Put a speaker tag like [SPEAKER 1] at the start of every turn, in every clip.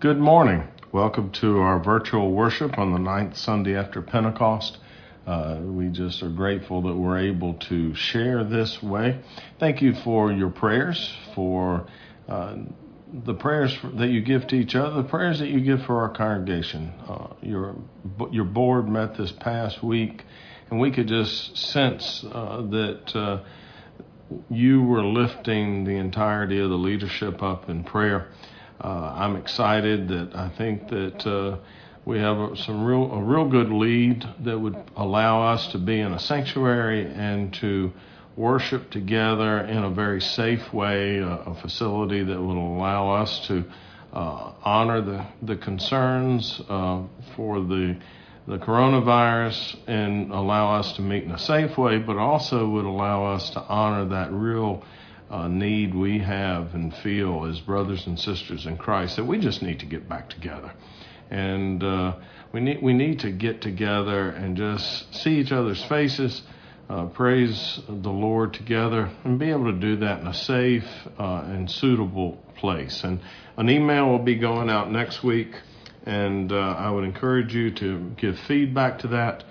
[SPEAKER 1] Good morning. Welcome to our virtual worship on the 9th Sunday after Pentecost. We just are grateful that we're able to share this way. Thank you for your prayers, for the prayers that you give to each other, the prayers that you give for our congregation. Your board met this past week, and we could just sense that you were lifting the entirety of the leadership up in prayer. I'm excited that I think that we have a real good lead that would allow us to be in a sanctuary and to worship together in a very safe way, a facility that will allow us to honor the concerns for the coronavirus and allow us to meet in a safe way, but also would allow us to honor that real need we have and feel as brothers and sisters in Christ, that we just need to get back together. And we need to get together and just see each other's faces, praise the Lord together, and be able to do that in a safe and suitable place. And an email will be going out next week, and I would encourage you to give feedback to that,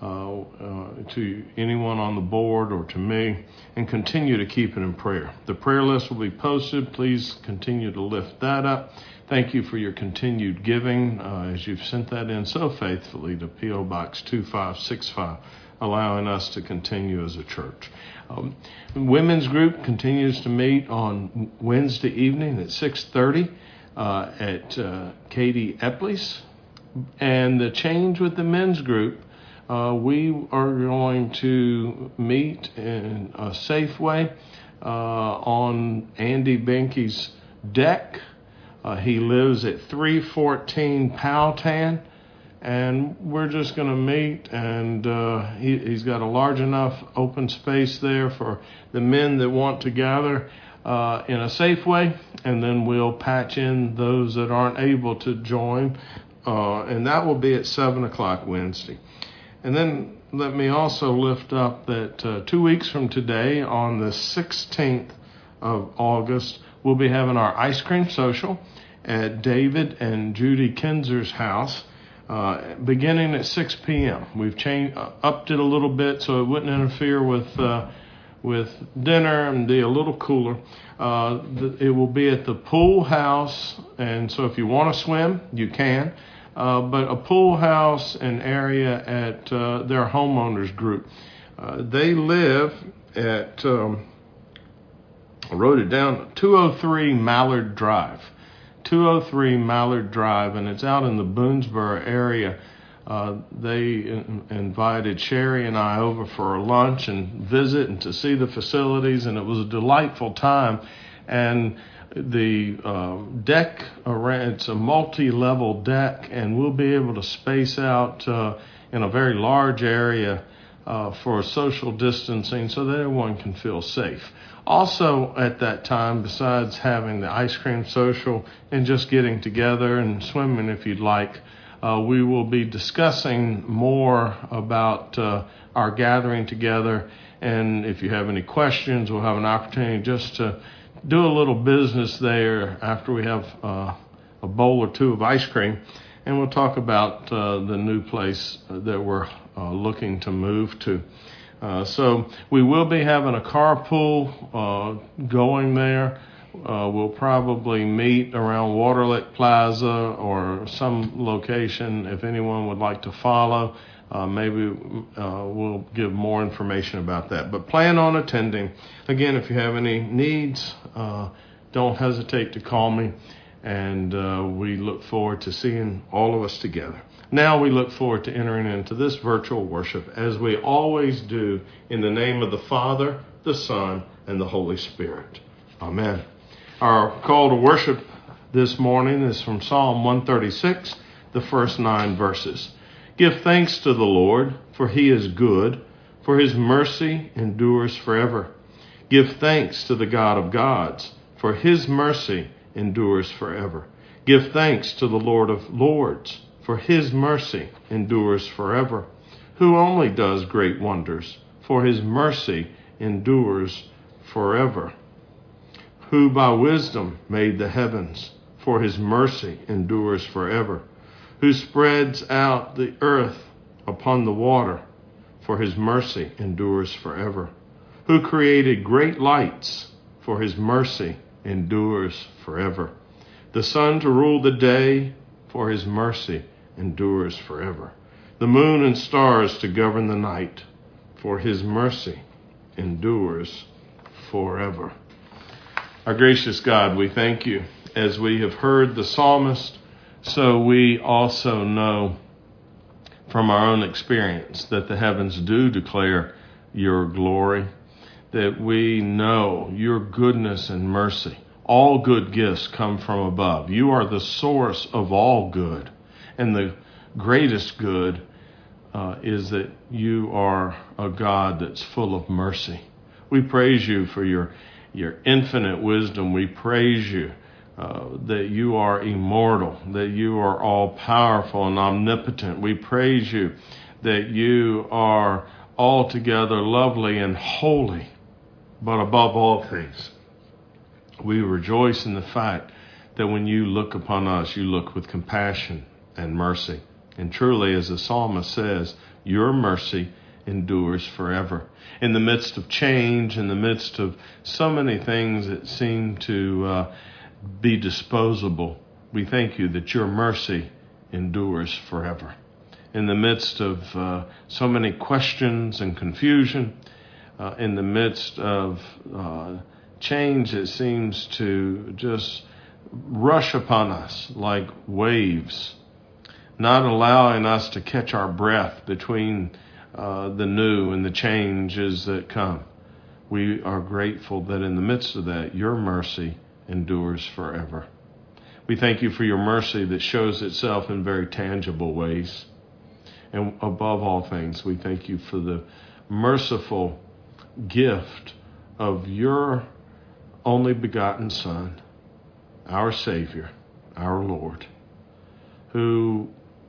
[SPEAKER 1] to anyone on the board or to me, and continue to keep it in prayer. The prayer list will be posted. Please continue to lift that up. Thank you for your continued giving as you've sent that in so faithfully to P.O. Box 2565, allowing us to continue as a church. Women's group continues to meet on Wednesday evening at 6:30 at Katie Epley's. And the change with the men's group, we are going to meet in a safe way on Andy Benke's deck. He lives at 314 Powhatan, and we're just going to meet, and he's got a large enough open space there for the men that want to gather in a safe way, and then we'll patch in those that aren't able to join, and that will be at 7 o'clock Wednesday. And then let me also lift up that 2 weeks from today, on the 16th of August, we'll be having our ice cream social at David and Judy Kinzer's house, beginning at 6 p.m. We've upped it a little bit so it wouldn't interfere with dinner and be a little cooler. It will be at the pool house, and so if you want to swim, you can. But a pool house and area at their homeowners group. They live at, I wrote it down, 203 Mallard Drive. 203 Mallard Drive, and it's out in the Boonesboro area. They invited Sherry and I over for a lunch and visit and to see the facilities, and it was a delightful time. And the deck, it's a multi-level deck, and we'll be able to space out in a very large area for social distancing so that everyone can feel safe. Also at that time, besides having the ice cream social and just getting together and swimming if you'd like, we will be discussing more about our gathering together. And if you have any questions, we'll have an opportunity just to do a little business there after we have a bowl or two of ice cream. And we'll talk about the new place that we're looking to move to. So we will be having a carpool going there. We'll probably meet around Waterlick Plaza or some location if anyone would like to follow. Maybe we'll give more information about that. But plan on attending. Again, if you have any needs, don't hesitate to call me. And we look forward to seeing all of us together. Now we look forward to entering into this virtual worship, as we always do, in the name of the Father, the Son, and the Holy Spirit. Amen. Our call to worship this morning is from Psalm 136, the first 9 verses. Give thanks to the Lord, for he is good, for his mercy endures forever. Give thanks to the God of gods, for his mercy endures forever. Give thanks to the Lord of lords, for his mercy endures forever. Who only does great wonders, for his mercy endures forever. Who by wisdom made the heavens, for his mercy endures forever. Who spreads out the earth upon the water, for his mercy endures forever. Who created great lights, for his mercy endures forever. The sun to rule the day, for his mercy endures forever. The moon and stars to govern the night, for his mercy endures forever. Our gracious God, we thank you. As we have heard the psalmist, so we also know from our own experience that the heavens do declare your glory, that we know your goodness and mercy. All good gifts come from above. You are the source of all good, and the greatest good is that you are a God that's full of mercy. We praise you for your infinite wisdom. We praise you that you are immortal, that you are all powerful and omnipotent. We praise you that you are altogether lovely and holy, but above all things, we rejoice in the fact that when you look upon us, you look with compassion and mercy. And truly, as the psalmist says, your mercy endures forever. In the midst of change, in the midst of so many things that seem to be disposable, we thank you that your mercy endures forever. In the midst of so many questions and confusion, in the midst of change that seems to just rush upon us like waves, not allowing us to catch our breath between the new and the changes that come. We are grateful that in the midst of that, your mercy endures forever. We thank you for your mercy that shows itself in very tangible ways. And above all things, we thank you for the merciful gift of your only begotten Son, our Savior, our Lord, who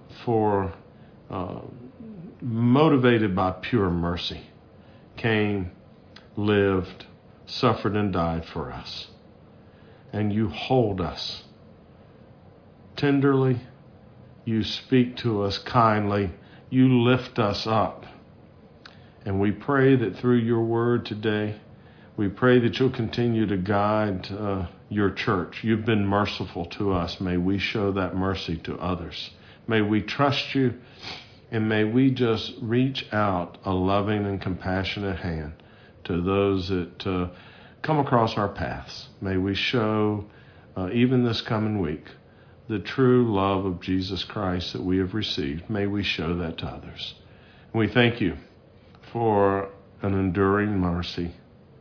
[SPEAKER 1] motivated by pure mercy, came, lived, suffered, and died for us. And you hold us tenderly, you speak to us kindly, you lift us up. And we pray that through your word today, we pray that you'll continue to guide your church. You've been merciful to us. May we show that mercy to others. May we trust you, and may we just reach out a loving and compassionate hand to those that come across our paths. May we show, even this coming week, the true love of Jesus Christ that we have received. May we show that to others. And we thank you for an enduring mercy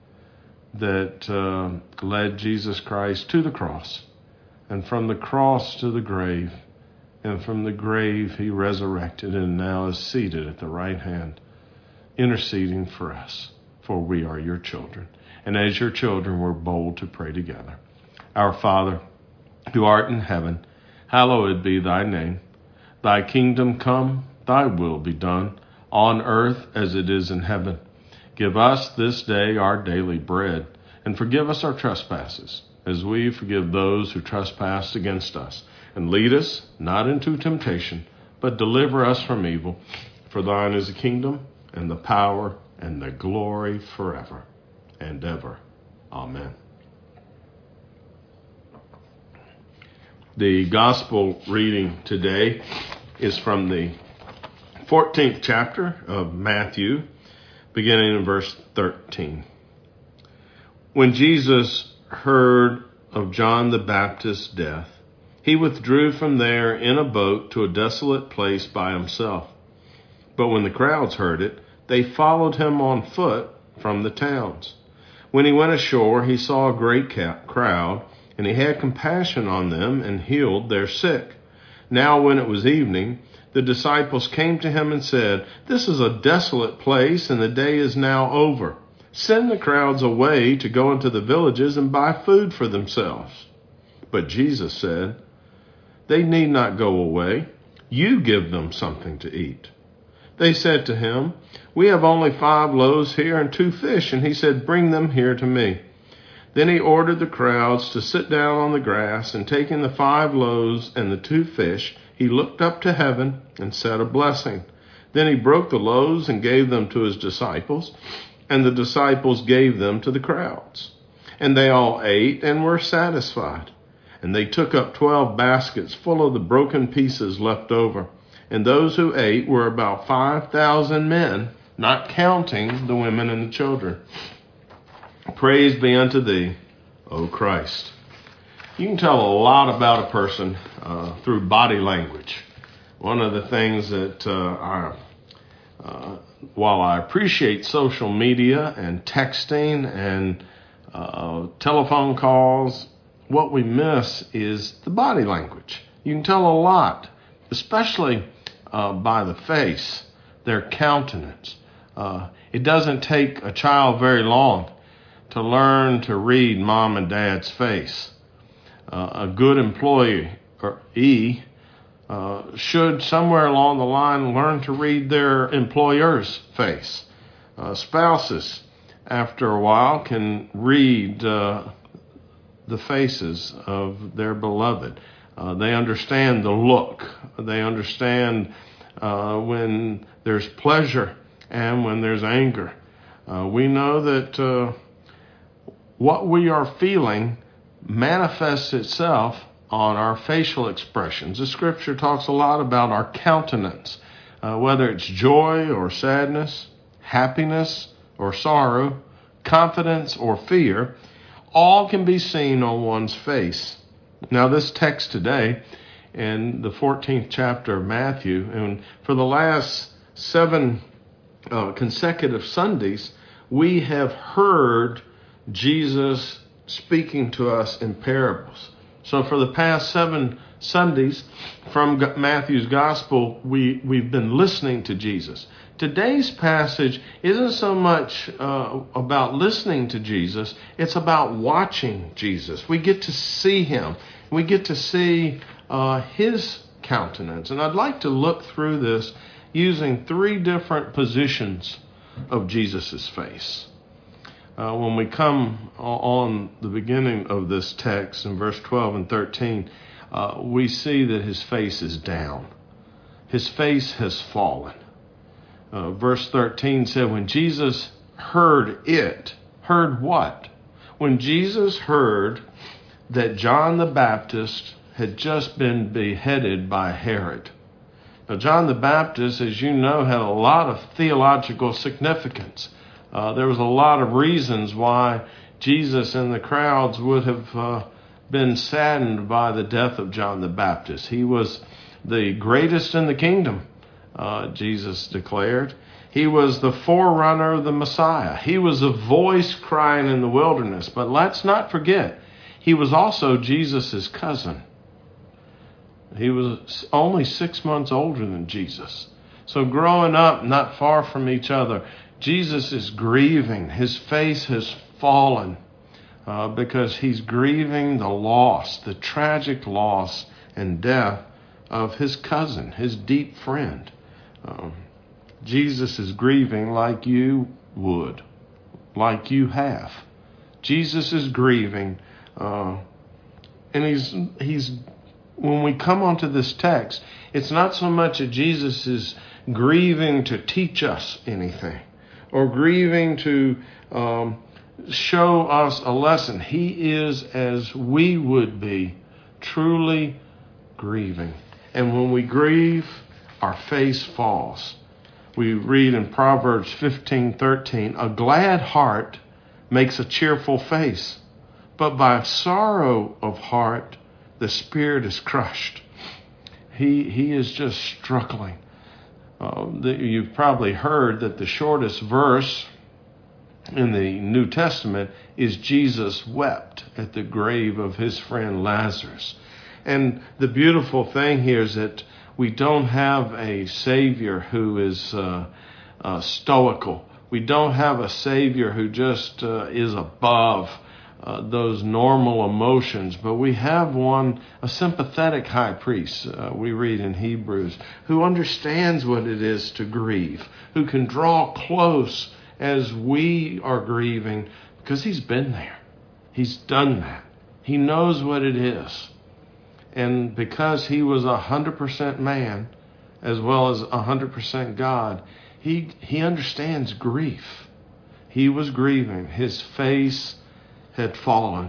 [SPEAKER 1] that led Jesus Christ to the cross, and from the cross to the grave, and from the grave he resurrected and now is seated at the right hand, interceding for us, for we are your children. And as your children, we're bold to pray together. Our Father, who art in heaven, hallowed be thy name. Thy kingdom come, thy will be done, on earth as it is in heaven. Give us this day our daily bread, and forgive us our trespasses, as we forgive those who trespass against us. And lead us not into temptation, but deliver us from evil. For thine is the kingdom, and the power, and the glory forever and ever. Amen. The gospel reading today is from the 14th chapter of Matthew, beginning in verse 13. When Jesus heard of John the Baptist's death, he withdrew from there in a boat to a desolate place by himself. But when the crowds heard it, they followed him on foot from the towns. When he went ashore, he saw a great crowd, and he had compassion on them and healed their sick. Now when it was evening, the disciples came to him and said, "This is a desolate place, and the day is now over. Send the crowds away to go into the villages and buy food for themselves." But Jesus said, "They need not go away. You give them something to eat." They said to him, "We have only 5 loaves here and 2 fish." And he said, "Bring them here to me." Then he ordered the crowds to sit down on the grass, and taking the 5 loaves and the 2 fish, he looked up to heaven and said a blessing. Then he broke the loaves and gave them to his disciples, and the disciples gave them to the crowds. And they all ate and were satisfied. And they took up 12 baskets full of the broken pieces left over. And those who ate were about 5,000 men, not counting the women and the children. Praise be unto thee, O Christ. You can tell a lot about a person through body language. One of the things that while I appreciate social media and texting and telephone calls, what we miss is the body language. You can tell a lot, especially by the face, their countenance. It doesn't take a child very long to learn to read mom and dad's face. A good employee should somewhere along the line learn to read their employer's face. Spouses, after a while, can read the faces of their beloved. They understand the look. They understand when there's pleasure and when there's anger. We know that what we are feeling manifests itself on our facial expressions. The scripture talks a lot about our countenance, whether it's joy or sadness, happiness or sorrow, confidence or fear, all can be seen on one's face. Now, this text today in the 14th chapter of Matthew, and for the last 7 consecutive Sundays, we have heard Jesus speaking to us in parables. So for the past 7 Sundays from Matthew's gospel, we've been listening to Jesus. Today's passage isn't so much about listening to Jesus, it's about watching Jesus. We get to see him. We get to see his countenance. And I'd like to look through this using 3 different positions of Jesus' face. When we come on the beginning of this text in verse 12 and 13, we see that his face is down. His face has fallen. Verse 13 said, when Jesus heard what? When Jesus heard that John the Baptist had just been beheaded by Herod. Now, John the Baptist, as you know, had a lot of theological significance. There was a lot of reasons why Jesus and the crowds would have been saddened by the death of John the Baptist. He was the greatest in the kingdom, Jesus declared. He was the forerunner of the Messiah. He was a voice crying in the wilderness. But let's not forget, he was also Jesus' cousin. He was only 6 months older than Jesus. So growing up not far from each other, Jesus is grieving. His face has fallen because he's grieving the loss, the tragic loss and death of his cousin, his deep friend. Jesus is grieving like you would, like you have. Jesus is grieving, and he's. When we come onto this text, it's not so much that Jesus is grieving to teach us anything, or grieving to show us a lesson. He is, as we would be, truly grieving. And when we grieve, our face falls. We read in Proverbs 15:13, a glad heart makes a cheerful face, but by sorrow of heart, the spirit is crushed. He is just struggling. You've probably heard that the shortest verse in the New Testament is Jesus wept at the grave of his friend Lazarus. And the beautiful thing here is that we don't have a Savior who is stoical. We don't have a Savior who just is above those normal emotions, but we have a sympathetic high priest, we read in Hebrews, who understands what it is to grieve, who can draw close as we are grieving because he's been there. He's done that. He knows what it is. And because he was 100% man as well as 100% God, he understands grief. He was grieving. His face had fallen.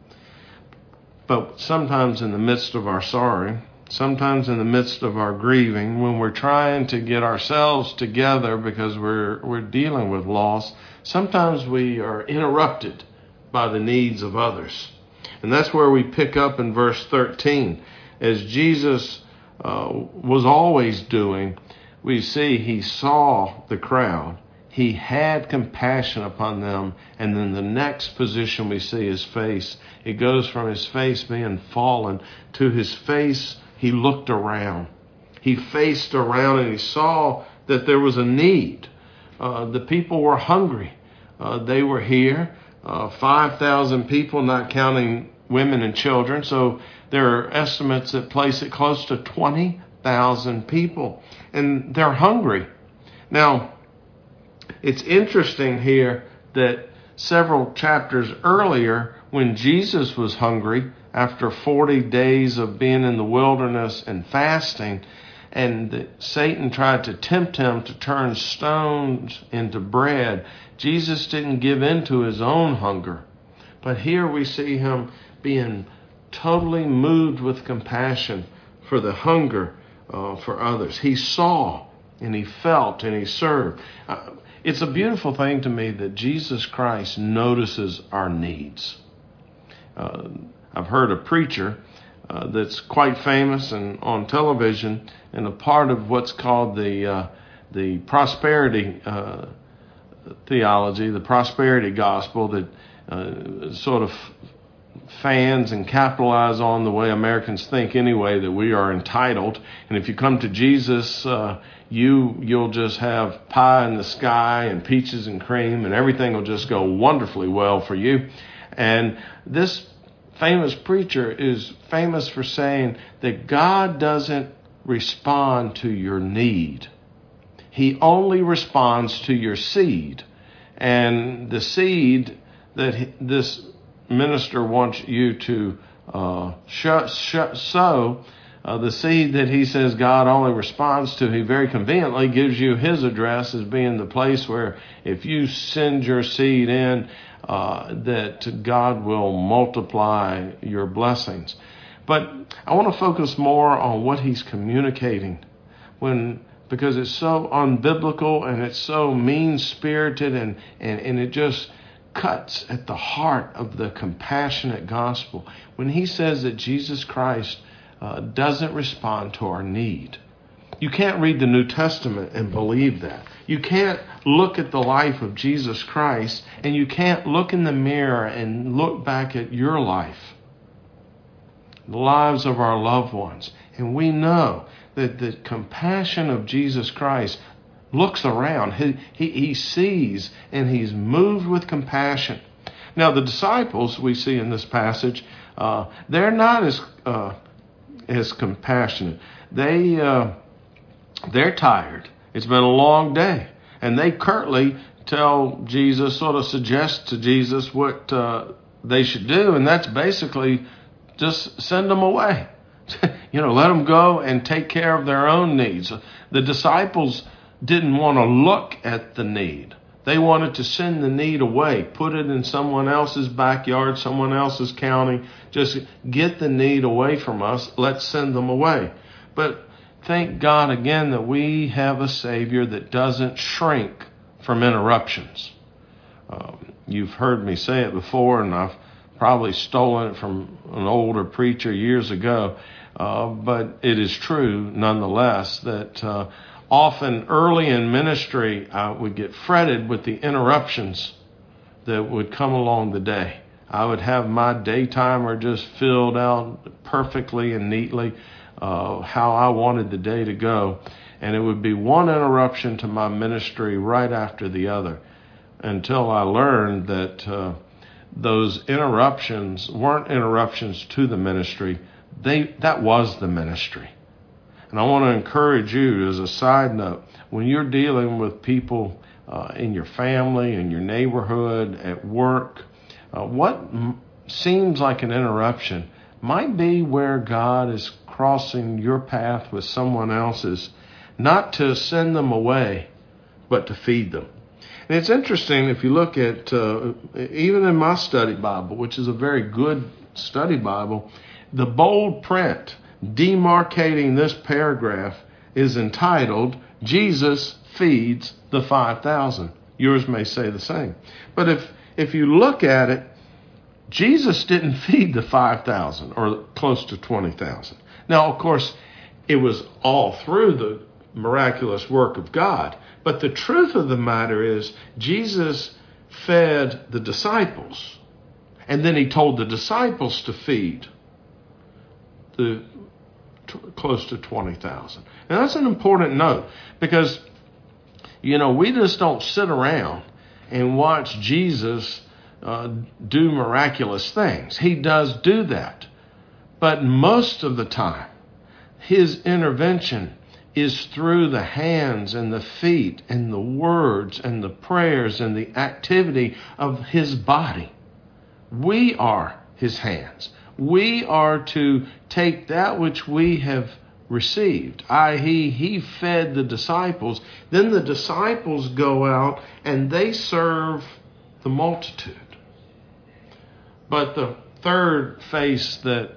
[SPEAKER 1] But sometimes in the midst of our sorrow, sometimes in the midst of our grieving, when we're trying to get ourselves together because we're dealing with loss, sometimes we are interrupted by the needs of others. And that's where we pick up in verse 13. As Jesus was always doing, we see he saw the crowd. He had compassion upon them. And then the next position we see his face. It goes from his face being fallen to his face. He looked around. He faced around and he saw that there was a need. The people were hungry. They were here. 5,000 people, not counting women and children. So there are estimates that place it close to 20,000 people. And they're hungry. Now, it's interesting here that several chapters earlier, when Jesus was hungry, after 40 days of being in the wilderness and fasting, and Satan tried to tempt him to turn stones into bread, Jesus didn't give in to his own hunger. But here we see him being totally moved with compassion for the hunger for others. He saw and he felt and he served. It's a beautiful thing to me that Jesus Christ notices our needs. I've heard a preacher that's quite famous and on television, and a part of what's called the prosperity theology, the prosperity gospel that sort of fans and capitalize on the way Americans think anyway, that we are entitled. And if you come to Jesus, you'll just have pie in the sky and peaches and cream and everything will just go wonderfully well for you. And this famous preacher is famous for saying that God doesn't respond to your need. He only responds to your seed. And the seed that this minister wants you to sow, the seed that he says God only responds to, he very conveniently gives you his address as being the place where if you send your seed in, that God will multiply your blessings. But I want to focus more on what he's communicating because it's so unbiblical and it's so mean-spirited and it just cuts at the heart of the compassionate gospel. When he says that Jesus Christ doesn't respond to our need. You can't read the New Testament and believe that. You can't look at the life of Jesus Christ and you can't look in the mirror and look back at your life, the lives of our loved ones. And we know that the compassion of Jesus Christ looks around. He sees and he's moved with compassion. Now the disciples we see in this passage, they're not as compassionate. They're tired. It's been a long day. And they curtly tell Jesus, sort of suggest to Jesus what they should do. And that's basically just send them away. Let them go and take care of their own needs. The disciples didn't want to look at the need. They wanted to send the need away, put it in someone else's backyard, someone else's county. Just get the need away from us. Let's send them away. But thank God again that we have a Savior that doesn't shrink from interruptions. You've heard me say it before, and I've probably stolen it from an older preacher years ago. But it is true nonetheless that often early in ministry, I would get fretted with the interruptions that would come along the day. I would have my day timer just filled out perfectly and neatly, how I wanted the day to go. And it would be one interruption to my ministry right after the other, until I learned that those interruptions weren't interruptions to the ministry. That was the ministry. And I want to encourage you, as a side note, when you're dealing with people in your family, in your neighborhood, at work, what seems like an interruption might be where God is crossing your path with someone else's, not to send them away, but to feed them. And it's interesting if you look at, even in my study Bible, which is a very good study Bible, the bold print demarcating this paragraph is entitled, Jesus feeds the 5,000. Yours may say the same. But if you look at it, Jesus didn't feed the 5,000 or close to 20,000. Now, of course, it was all through the miraculous work of God. But the truth of the matter is Jesus fed the disciples. And then he told the disciples to feed the close to 20,000. And that's an important note because, we just don't sit around and watch Jesus do miraculous things. He does do that. But most of the time, his intervention is through the hands and the feet and the words and the prayers and the activity of his body. We are his hands. We are to take that which we have received, i.e., he fed the disciples. Then the disciples go out and they serve the multitude. But the third face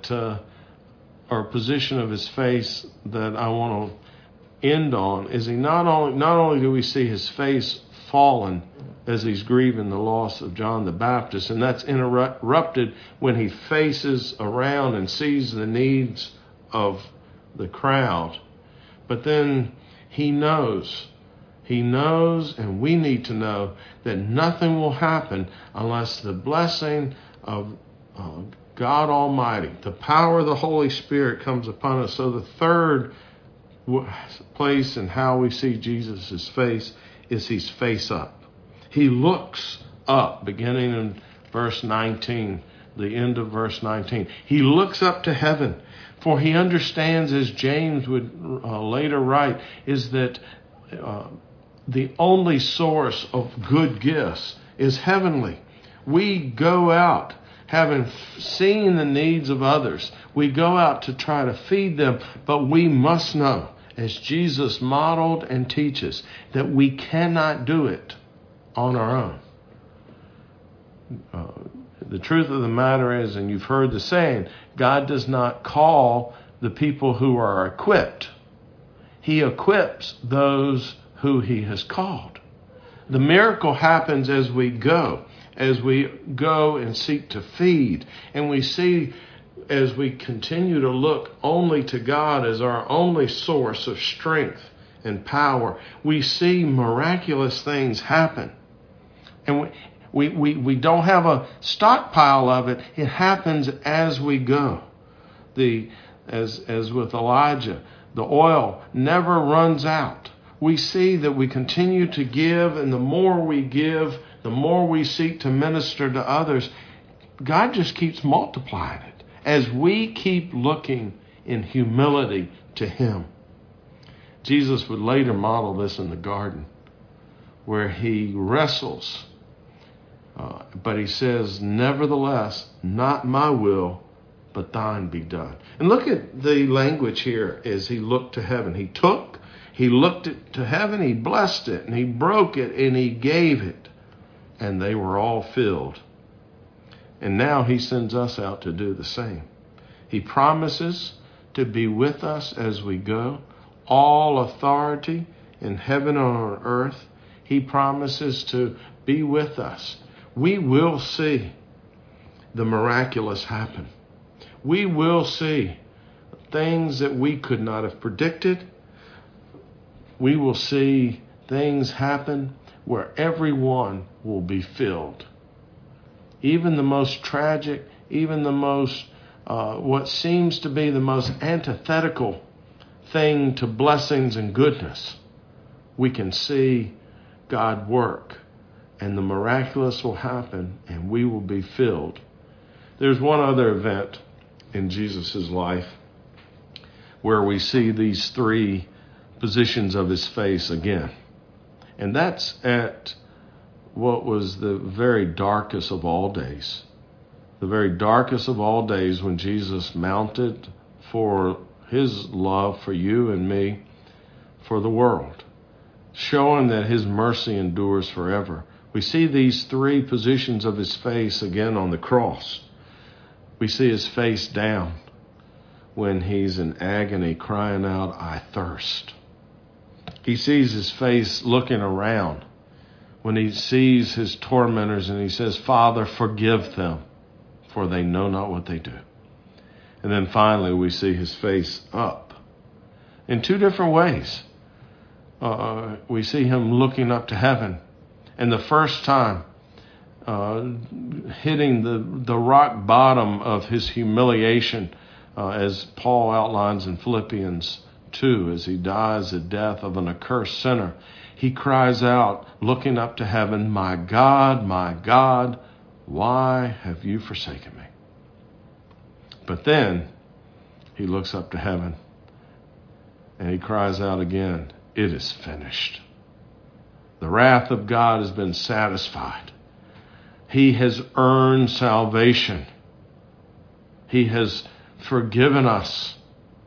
[SPEAKER 1] or position of his face that I want to end on is not only do we see his face fallen as he's grieving the loss of John the Baptist, and that's interrupted when he faces around and sees the needs of the crowd. But then he knows, and we need to know that nothing will happen unless the blessing of God Almighty, the power of the Holy Spirit comes upon us. So the third place in how we see Jesus' face is he's face up. He looks up, beginning in verse 19, the end of verse 19. He looks up to heaven, for he understands, as James would later write, is that the only source of good gifts is heavenly. We go out having seen the needs of others. We go out to try to feed them, but we must know, as Jesus modeled and teaches, that we cannot do it on our own. The truth of the matter is, and you've heard the saying, God does not call the people who are equipped. He equips those who he has called. The miracle happens as we go and seek to feed. And we see, as we continue to look only to God as our only source of strength and power, we see miraculous things happen. And we don't have a stockpile of it. It happens as we go. As with Elijah, the oil never runs out. We see that we continue to give, and the more we give, the more we seek to minister to others, God just keeps multiplying it as we keep looking in humility to him. Jesus would later model this in the garden, where he wrestles, but he says, nevertheless, not my will, but thine be done. And look at the language here as he looked to heaven. He looked to heaven, he blessed it, and he broke it, and he gave it. And they were all filled. And now he sends us out to do the same. He promises to be with us as we go. All authority in heaven and on earth. He promises to be with us. We will see the miraculous happen. We will see things that we could not have predicted. We will see things happen where everyone will be filled. Even the most tragic, even the most, what seems to be the most antithetical thing to blessings and goodness, we can see God work, and the miraculous will happen, and we will be filled. There's one other event in Jesus' life where we see these three positions of his face again. And that's at what was the very darkest of all days, the very darkest of all days when Jesus mounted for his love for you and me, for the world, showing that his mercy endures forever. We see these three positions of his face again on the cross. We see his face down when he's in agony, crying out, "I thirst." He sees his face looking around when he sees his tormentors and he says, "Father, forgive them, for they know not what they do." And then finally we see his face up in two different ways. We see him looking up to heaven, and the first time hitting the rock bottom of his humiliation, as Paul outlines in Philippians 2, as he dies the death of an accursed sinner. He cries out, looking up to heaven, my God, why have you forsaken me?" But then he looks up to heaven and he cries out again, "It is finished." The wrath of God has been satisfied. He has earned salvation. He has forgiven us.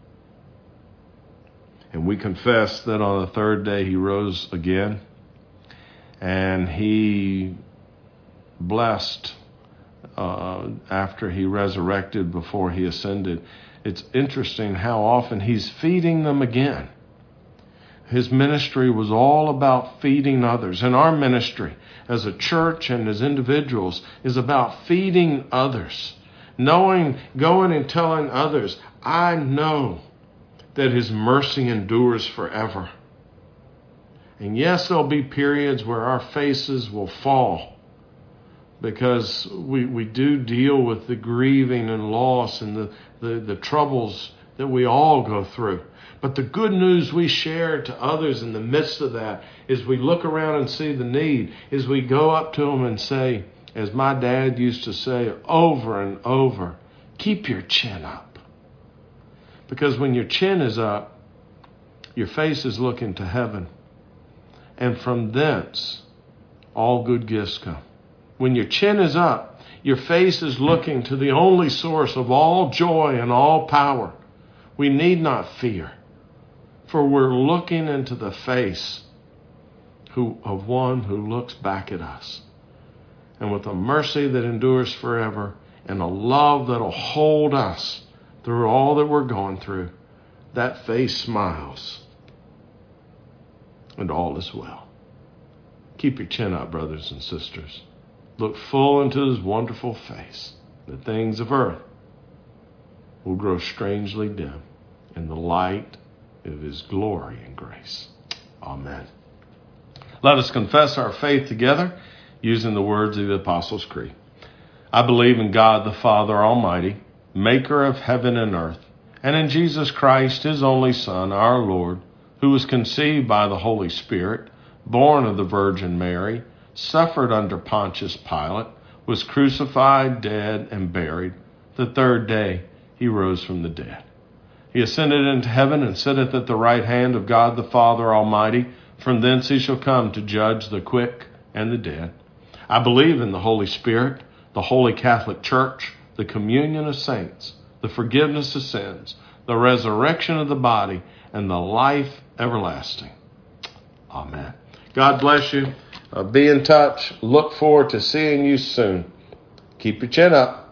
[SPEAKER 1] And we confess that on the third day he rose again, and he blessed after he resurrected, before he ascended. It's interesting how often he's feeding them again. His ministry was all about feeding others. And our ministry as a church and as individuals is about feeding others. Going and telling others, I know that his mercy endures forever. And yes, there'll be periods where our faces will fall, because we do deal with the grieving and loss and the troubles that we all go through. But the good news we share to others in the midst of that is we look around and see the need, is we go up to them and say, as my dad used to say over and over, keep your chin up. Because when your chin is up, your face is looking to heaven. And from thence, all good gifts come. When your chin is up, your face is looking to the only source of all joy and all power. We need not fear, for we're looking into the face of one who looks back at us. And with a mercy that endures forever and a love that'll hold us through all that we're going through, that face smiles and all is well. Keep your chin up, brothers and sisters. Look full into his wonderful face. The things of earth will grow strangely dim in the light of his glory and grace. Amen. Let us confess our faith together using the words of the Apostles' Creed. I believe in God the Father Almighty, maker of heaven and earth, and in Jesus Christ, his only Son, our Lord, who was conceived by the Holy Spirit, born of the Virgin Mary, suffered under Pontius Pilate, was crucified, dead, and buried. The third day he rose from the dead. He ascended into heaven and sitteth at the right hand of God the Father Almighty. From thence he shall come to judge the quick and the dead. I believe in the Holy Spirit, the Holy Catholic Church, the communion of saints, the forgiveness of sins, the resurrection of the body, and the life everlasting. Amen. God bless you. Be in touch. Look forward to seeing you soon. Keep your chin up.